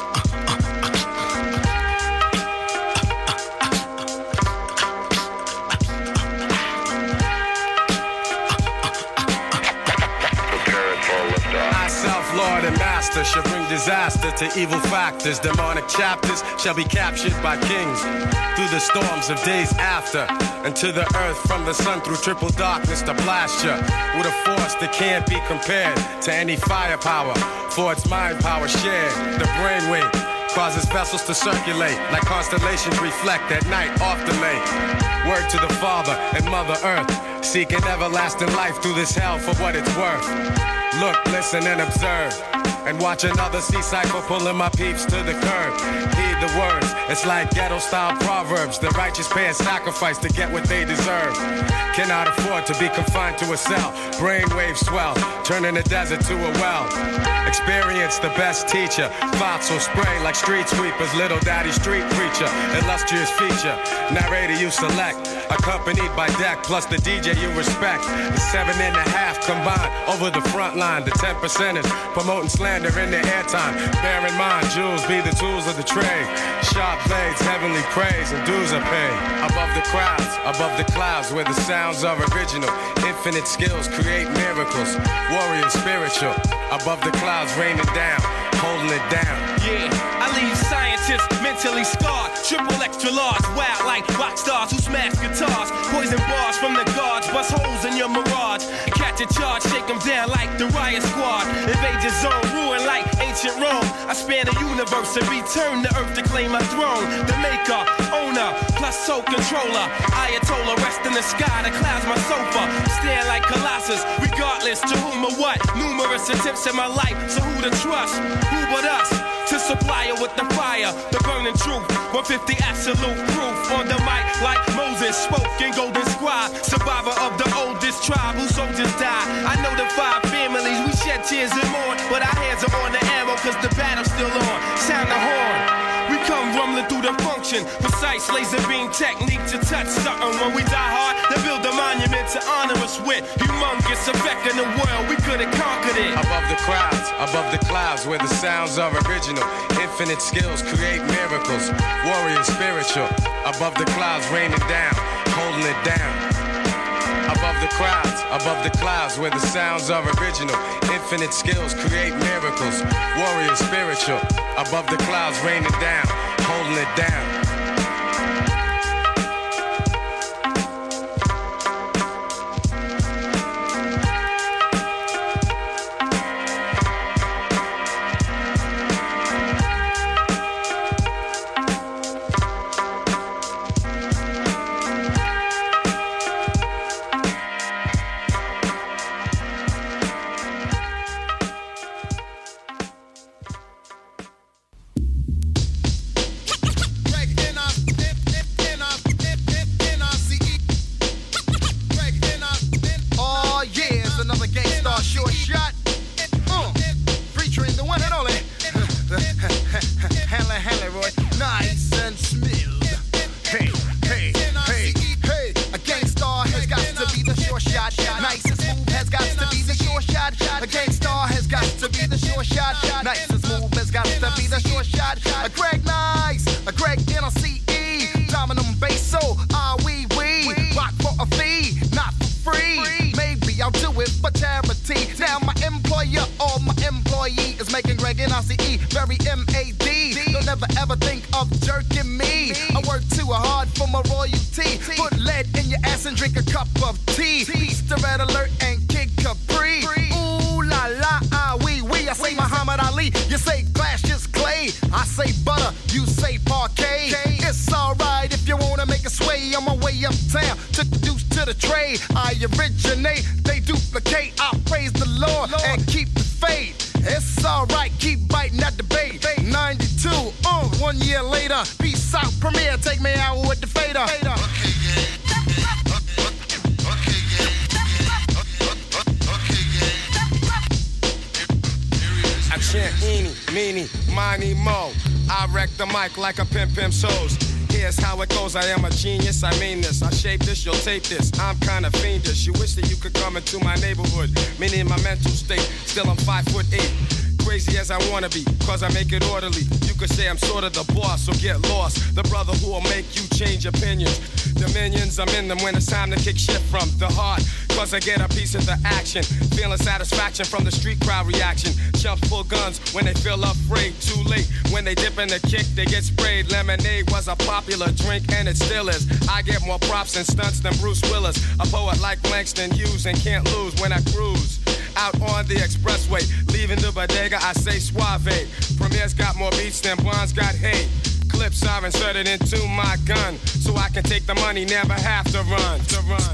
Lord and master shall bring disaster to evil factors. Demonic chapters shall be captured by kings through the storms of days after, and to the earth from the sun through triple darkness to blast you with a force that can't be compared to any firepower, for its mind power shared. The brainwave causes vessels to circulate like constellations reflect at night off the lake. Word to the Father and Mother Earth, seeking everlasting life through this hell for what it's worth. Look, listen, and observe, and watch another sea cycle pulling my peeps to the curb. Heed the words, it's like ghetto-style proverbs. The righteous pay a sacrifice to get what they deserve. Cannot afford to be confined to a cell. Brainwave swell, turning the desert to a well. Experience the best teacher. Thoughts will spray like street sweepers. Little daddy street preacher, illustrious feature. Narrator you select, accompanied by deck, plus the D J you respect. The seven and a half combined over the front line. The ten percenters promoting slander in their airtime. Bear in mind, jewels be the tools of the trade. Sharp blades, heavenly praise, and dues are paid. Above the crowds, above the clouds, where the sounds are original. Infinite skills create miracles. Warrior spiritual. Above the clouds, raining down, holding it down. Yeah, I leave scientists mentally scarred. Triple extra large, wild like rock stars who smash guitars. Poison bars from the guards, bust holes in your mirage. Catch a charge, shake them down like the riot squad. Invade your zone, ruin like ancient Rome. I span the universe and return to earth to claim my throne. The maker, owner, plus soul controller. Ayatollah, rest in the sky, the clouds my sofa. Stand like Colossus, regardless to whom or what. Numerous attempts in my life, so who to trust? Who but us? To supply her with the fire, the burning truth. one fifty absolute proof on the mic like Moses spoke in Golden Squad. Survivor of the oldest tribe whose soldiers died. I know the five families, we shed tears and mourn, but our hands are on the arrow cause the battle's still on. Sound the horn. We come rumbling through the function. Precise laser beam technique to touch something. When we die hard, they build a monument to honor us with. Humongous effect in the world, we could have conquered it. Above the crowds, above the clouds, where the sounds are original. Infinite skills create miracles. Warrior spiritual. Above the clouds, raining down, holding it down. Above the crowds, above the clouds, where the sounds are original. Infinite skills create miracles. Warrior spiritual. Above the clouds, raining down, holding it down. chant eeny, meeny, miny, mo. I wreck the mic like a pimp pimp's hose. Here's how it goes, I am a genius, I mean this. I shape this, you'll tape this, I'm kinda fiendish. You wish that you could come into my neighborhood. Meaning my mental state, still I'm five foot eight. Crazy as I wanna be, cause I make it orderly. You could say I'm sort of the boss, so get lost. The brother who will make you change opinions. Dominions, I'm in them when it's time to kick shit from the heart. Cause I get a piece of the action. Feeling satisfaction from the street crowd reaction. Chumps pull guns when they feel afraid. Too late, when they dip in the kick, they get sprayed. Lemonade was a popular drink and it still is. I get more props and stunts than Bruce Willis. A poet like Langston Hughes and can't lose when I cruise. Out on the expressway, leaving the bodega, I say suave. Premier's got more beats than Blonde's got hate. Clips are inserted into my gun, so I can take the money, never have to run. To run.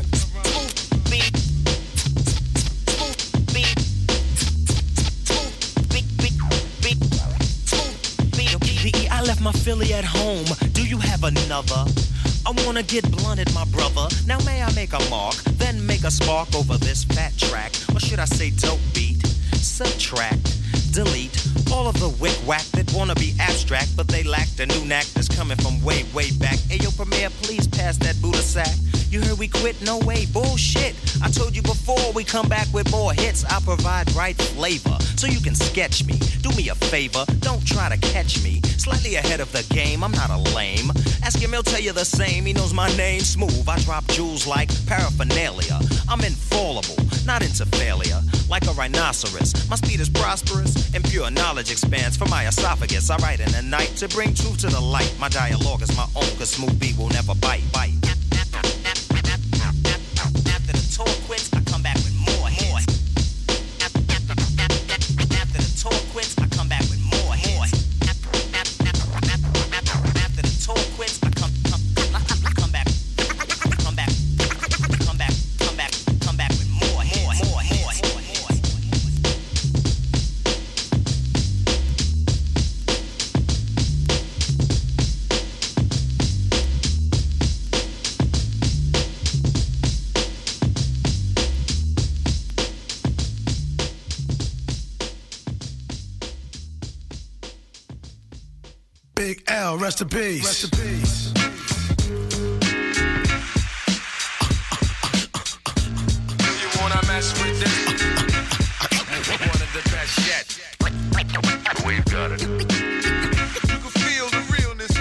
I left my Philly at home. Do you have another? I wanna get blunted, my brother. Now may I make a mark, then make a spark over this fat track? Or should I say dope beat? Subtract, delete all of the wick-wack that wanna be abstract, but they lack the new knack that's coming from way, way back. Ayo, Premier, please pass that Buddha sack. You heard we quit? No way, bullshit. I told you before, we come back with more hits. I provide right flavor, so you can sketch me. Do me a favor, don't try to catch me. Slightly ahead of the game, I'm not a lame. Ask him, he'll tell you the same. He knows my name, smooth. I drop jewels like paraphernalia. I'm infallible, not into failure. Like a rhinoceros, my speed is prosperous, and pure knowledge expands from my esophagus. I write in the night to bring truth to the light. My dialogue is my own, cause smooth beat will never bite, bite. After the tour quits, I come back with more hits. After the tour quits, I come back with more hits. After the tour quits, I come, come, come back, come back, come back, come back, come back with more hits, more hits, more hits. Big L, rest in peace. Rest in peace. You wanna mess with this? One of the best yet. We've got it. You can feel the realness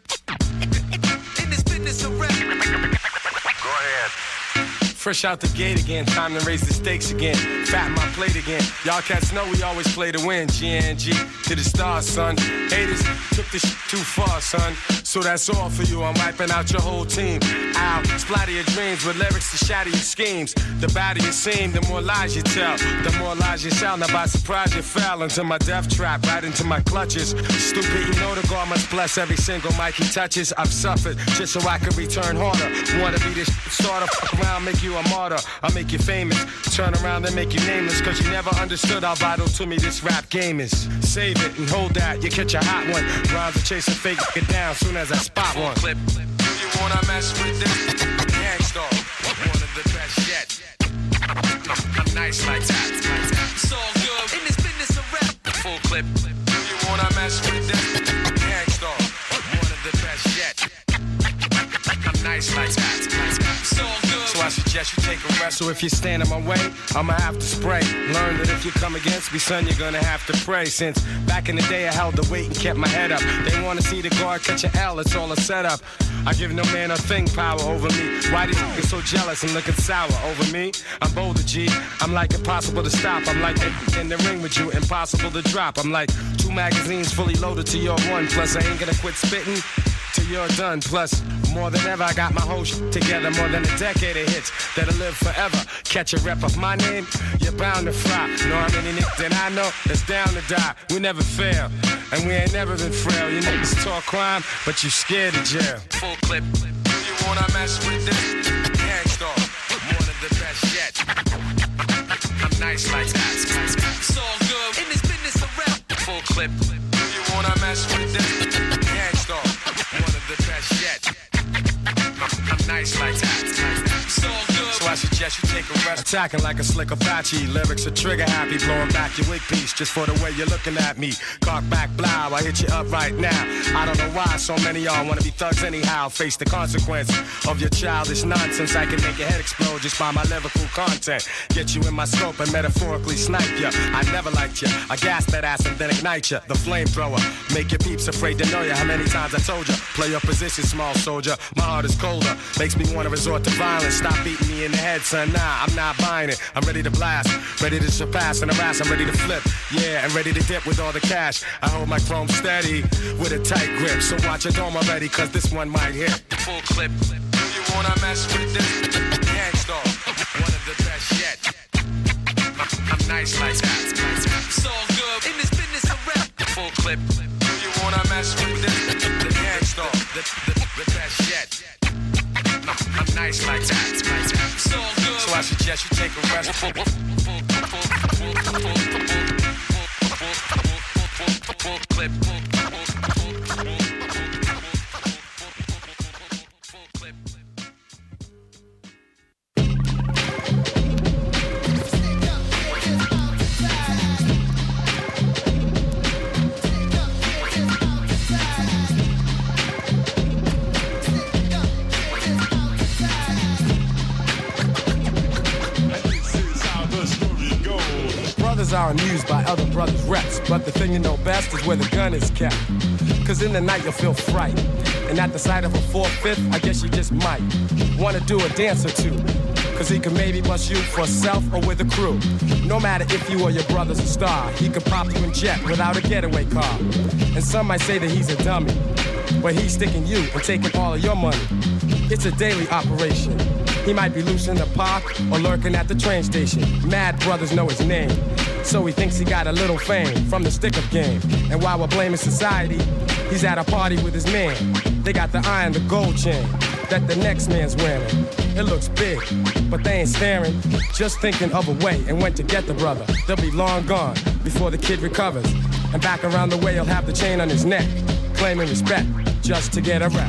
in this business of rap. Go ahead. Fresh out the gate again, time to raise the stakes again. Fatten my plate again. Y'all cats know we always play to win. G N G to the stars, son. Haters took this shit too far, son. So that's all for you. I'm wiping out your whole team. I'll splatter your dreams with lyrics to shatter your schemes. The badder you seem, the more lies you tell. The more lies you tell. Now by surprise you fell into my death trap, right into my clutches. Stupid, you know the God must bless every single mic he touches. I've suffered just so I can return harder. Wanna be this starter, fuck around, make you a martyr. I'll make you famous. Turn around and make you nameless. Cause you never understood how vital to me this rap game is. Save it and hold that, you catch a hot one. Rhymes are chasing fake, get down soon as I spot one. Clip. You wanna mess with this? Gangstar, one of the best yet. I'm nice like that. It's all good in this business of rap. Full clip. You wanna mess with this? Gangstar, one of the best yet. I'm nice like that. It's all good. So I suggest you take a rest. So if you stand in my way, I'ma have to spray. Learn that if you come against me, son, you're gonna have to pray. Since back in the day I held the weight and kept my head up. They wanna see the guard catch an L, it's all a setup. I give no man a thing power over me. Why these niggas so jealous and looking sour over me? I'm bolder, G. I'm like impossible to stop. I'm like in the ring with you, impossible to drop. I'm like two magazines fully loaded to your one. Plus I ain't gonna quit spitting till you're done. Plus, more than ever, I got my whole shit together. More than a decade of hits that'll live forever. Catch a rep of my name, you're bound to fry. Know how many niggas that I know that's down to die. We never fail, and we ain't never been frail. You niggas talk crime, but you scared of jail. Full clip. You wanna mess with this? Gangstar, one of the best yet. I'm nice like that. It's all good in this business of rap. Full clip. You wanna mess with this? Gangstar, one of the best yet. I'm nice like that. It's all good. So I I suggest you take a rest. Attacking like a slick Apache. Lyrics are trigger happy, blowing back your wig piece just for the way you're looking at me. Cock back, blow, I hit you up right now. I don't know why so many y'all wanna be thugs anyhow. Face the consequence of your childish nonsense. I can make your head explode just by my lyrical content. Get you in my scope and metaphorically snipe ya. I never liked ya. I gas that ass and then ignite ya. The flamethrower. Make your peeps afraid to know ya. How many times I told ya? Play your position, small soldier. My heart is colder. Makes me wanna resort to violence. Stop beating me in the head, son. Nah, I'm not buying it. I'm ready to blast. Ready to surpass and harass. I'm ready to flip. Yeah, and ready to dip with all the cash. I hold my chrome steady with a tight grip. So watch your dome already, cause this one might hit. Full clip. Do you wanna mess with this? Gangsta. One of the best yet. I'm nice like that. It's all good. In this business of rap. Full clip. Do you wanna mess with this? The gangsta. The, the, the best yet. I'm nice like that. It's all good. So I suggest you take a rest. Full, full, full, full, full, full, full, full, full clip. Brothers are amused by other brothers' reps, but the thing you know best is where the gun is kept. Cause in the night you'll feel fright, and at the sight of a four-fifth, I guess you just might wanna do a dance or two. Cause he can maybe bust you for self or with a crew. No matter if you or your brother's a star, he could pop you in jet without a getaway car. And some might say that he's a dummy, but he's sticking you and taking all of your money. It's a daily operation. He might be loose in the park or lurking at the train station. Mad brothers know his name, so he thinks he got a little fame from the stick-up game. And while we're blaming society, he's at a party with his man. They got the eye and the gold chain that the next man's wearing. It looks big, but they ain't staring, just thinking of a way and when to get the brother. They'll be long gone before the kid recovers, and back around the way he'll have the chain on his neck, claiming respect just to get a rap.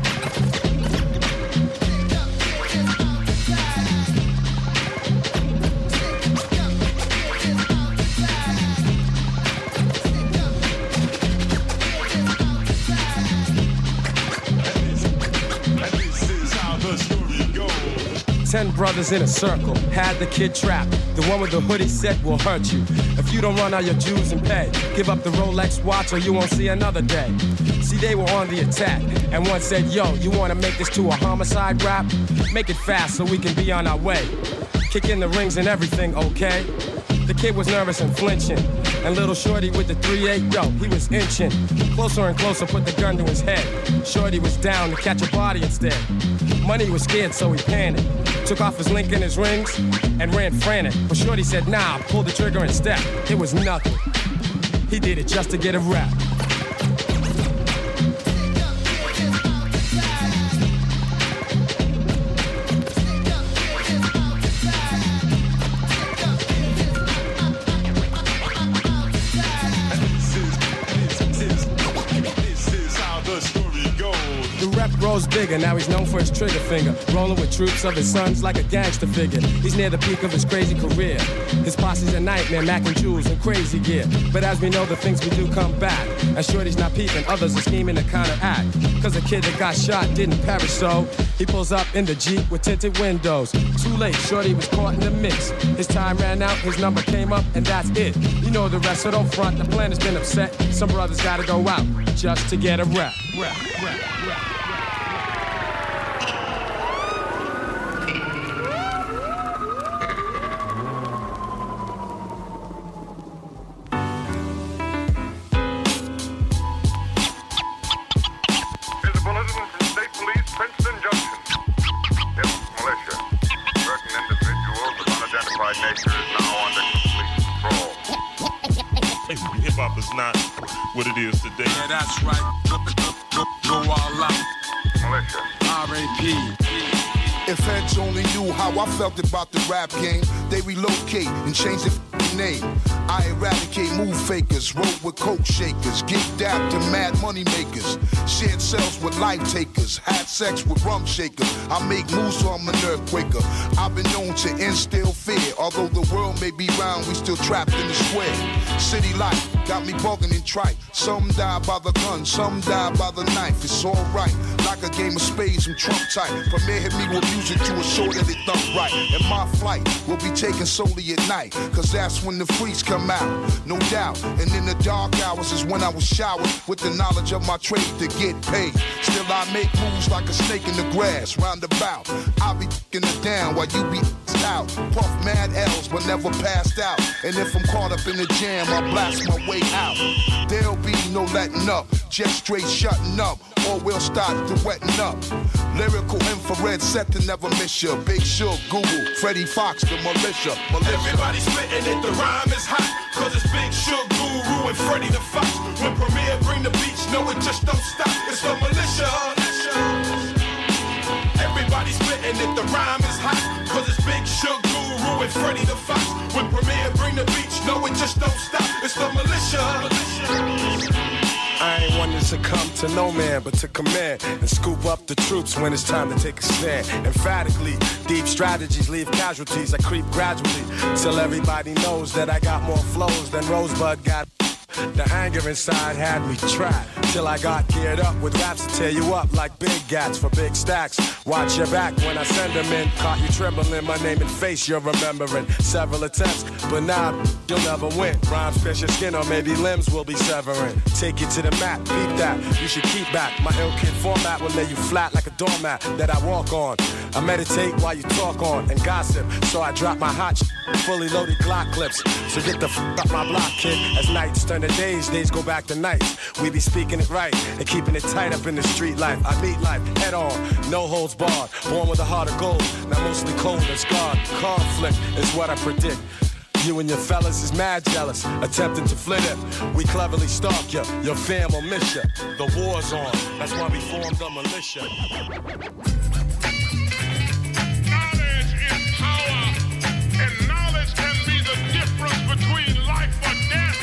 Ten brothers in a circle, had the kid trapped. The one with the hoodie said will hurt you if you don't run out your dues and pay. Give up the Rolex watch or you won't see another day. See, they were on the attack, and one said, yo, you wanna make this to a homicide rap? Make it fast so we can be on our way. Kick in the rings and everything, okay? The kid was nervous and flinching, and little Shorty with the three eight, yo, he was inching. Closer and closer, put the gun to his head. Shorty was down to catch a body instead. Money was scared, so he panicked. Took off his link and his rings and ran frantic. But Shorty said, nah, pull the trigger and step. It was nothing. He did it just to get a rap. Grows bigger, now he's known for his trigger finger. Rolling with troops of his sons like a gangster figure. He's near the peak of his crazy career. His posse's a nightmare, Mac and Jules and crazy gear. But as we know, the things we do come back. And Shorty's not peeping, others are scheming to counteract. Cause a kid that got shot didn't perish, so he pulls up in the Jeep with tinted windows. Too late, Shorty was caught in the mix. His time ran out, his number came up, and that's it. You know the rest, so don't front, the plan has been upset. Some brothers gotta go out just to get a rap. Rap, rap, rap. Hip-hop is not what it is today. Yeah, that's right. Go, go, go, go all out. Militia. R A P If heads only knew how I felt about the rap game, they relocate and change the f***ing name. I eradicate move fakers, roll with coke shakers, get dapped to mad money makers, shared cells with life takers, had sex with rum shakers. I make moves so I'm an earthquaker. I've been known to instill fear, although the world may be round, we still trapped in the square. City life got me bugging and trite. Some die by the gun, some die by the knife. It's alright, like a game of spades and trump type. Premier hit me with music to assure that it thump right. And my flight will be taken solely at night, cause that's when the freaks come out, no doubt. And in the dark hours is when I was showered with the knowledge of my trade to get paid. Still I make moves like a snake in the grass, roundabout. I'll be f***ing it down while you be out. Puff mad L's but never passed out. And if I'm caught up in the jam, I'll blast my way out. There'll be no letting up, just straight shutting up, or we'll start to wetting up. Lyrical infrared set to never miss ya. Big Shug, Google, Freddie Fox, the militia. militia. Everybody spitting it, the rhyme is hot. Cause it's Big Shug, Guru, and Freddie the Fox. When Premier bring the beats, no it just don't stop. It's the militia. Everybody spitting it, the rhyme is hot. Cause it's Big Shug, Guru, and Freddie the Fox. When Premier bring the beats, no it just don't stop. It's the militia. I ain't one to succumb to no man, but to command and scoop up the troops when it's time to take a stand. Emphatically, deep strategies leave casualties. I creep gradually till everybody knows that I got more flows than Rosebud got. The anger inside had me trapped till I got geared up with raps to tear you up like big gats for big stacks. Watch your back when I send them in. Caught you trembling, my name and face you're remembering. Several attempts, but now nah, you'll never win. Rhymes pierce your skin or maybe limbs will be severing. Take you to the mat, beat that, you should keep back. My ill kid format will lay you flat like a doormat that I walk on. I meditate while you talk on and gossip, so I drop my hot sh- fully loaded Glock clips. So get the f*** up my block, kid. As nights turn to days, days go back to nights. We be speaking it right and keeping it tight up in the street life. I meet life head on, no holds barred. Born with a heart of gold, now mostly cold and scarred. Conflict is what I predict. You and your fellas is mad jealous, attempting to flit it. We cleverly stalk you, your fam will miss you. The war's on, that's why we formed the militia. Between life or death.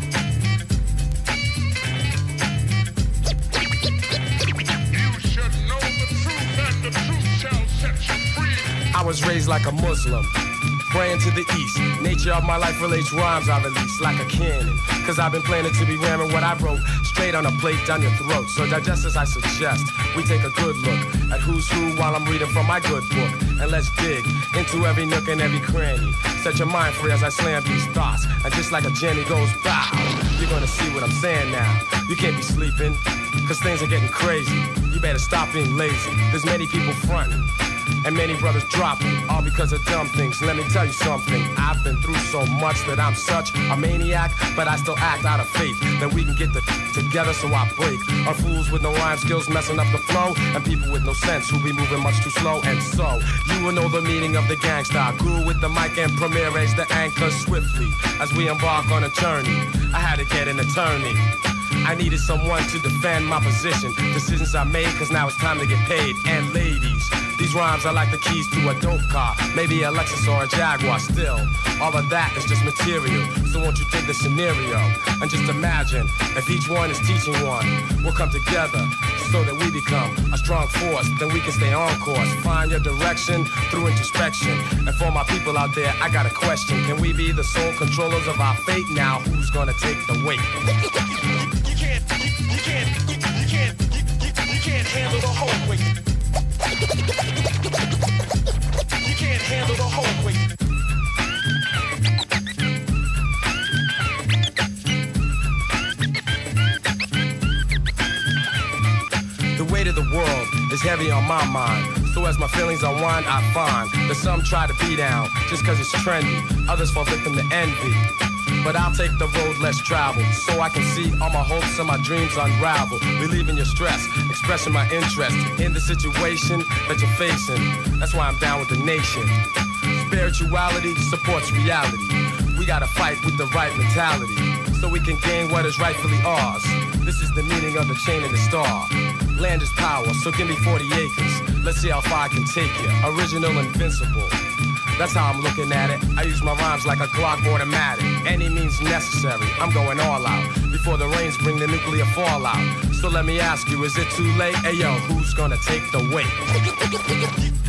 You should know the truth, and the truth shall set you free. I was raised like a Muslim, praying to the east. Nature of my life relates rhymes I release like a cannon. Cause I've been planning to be ramming what I wrote straight on a plate down your throat. So digest as I suggest, we take a good look at who's who while I'm reading from my good book. And let's dig into every nook and every cranny. Set your mind free as I slam these thoughts. And just like a Jenny goes bow, you're gonna see what I'm saying now. You can't be sleeping, cause things are getting crazy. You better stop being lazy. There's many people fronting and many brothers dropping, all because of dumb things. Let me tell you something, I've been through so much that I'm such a maniac, but I still act out of faith that we can get the together, so I break on fools with no rhyme skills messing up the flow, and people with no sense who be moving much too slow. And so you will know the meaning of the gangsta. Grew with the mic and Premier raised the anchor swiftly as we embark on a journey. I had to get an attorney, I needed someone to defend my position. Decisions I made, cause now it's time to get paid. And ladies, these rhymes are like the keys to a dope car, maybe a Lexus or a Jaguar. Still, all of that is just material. So won't you take the scenario and just imagine if each one is teaching one. We'll come together so that we become a strong force. Then we can stay on course. Find your direction through introspection. And for my people out there, I got a question. Can we be the sole controllers of our fate? Now who's gonna take the weight? You can't, you can't, you can't, you can't handle the whole weight. You can't handle the whole weight. The weight of the world is heavy on my mind. So as my feelings unwind, I find that some try to be down just cause it's trendy. Others fall victim to envy. But I'll take the road less traveled, so I can see all my hopes and my dreams unravel. Relieving your stress, expressing my interest in the situation that you're facing. That's why I'm down with the nation. Spirituality supports reality. We gotta fight with the right mentality. so we can gain what is rightfully ours. This is the meaning of the chain and the star. Land is power, so give me forty acres. Let's see how far I can take you. Original, invincible. That's how I'm looking at it. I use my rhymes like a Glock automatic. Any means necessary, I'm going all out. Before the rains bring the nuclear fallout. So let me ask you, is it too late? Hey yo, who's gonna take the weight?